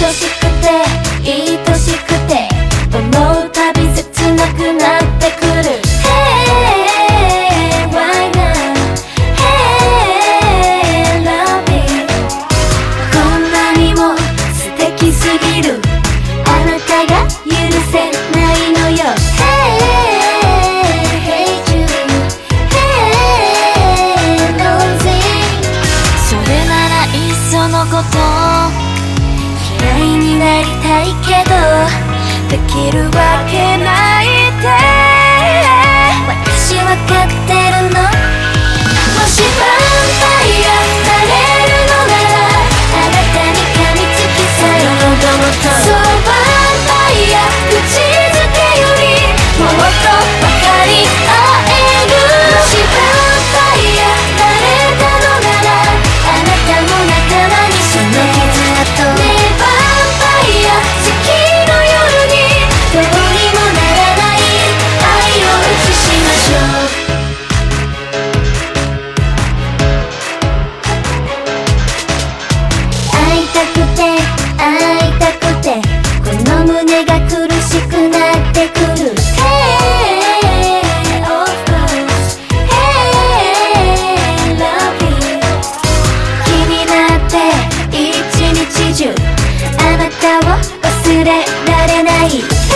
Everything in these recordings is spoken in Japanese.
しくて愛しくて思うたび切なくなってくる Hey why not Hey love it こんなにも素敵すぎるあなたが許せないのよ Hey hate you Hey losing それならいっそのこと嫌いになりたいけどできるわけないって私わかってるのもしヴァンパイアになれるのならあなたに噛みつきたいそうヴァンパイア口づけよりもっと分かり合えるもしヴァンパイアなれたのならあなたも仲間にその傷跡ねえヴァンパイア月の夜にどうにもならない愛を映しましょう会いたくて会いたくてこの胸が苦しくなってくる Hey of course Hey love you 気になって一日中あなたを忘れられない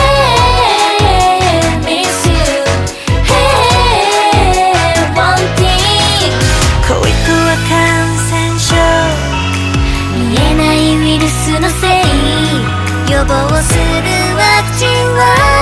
Hey miss you Hey wanting 恋とは感染症見えないウイルスのせい予防するワクチンは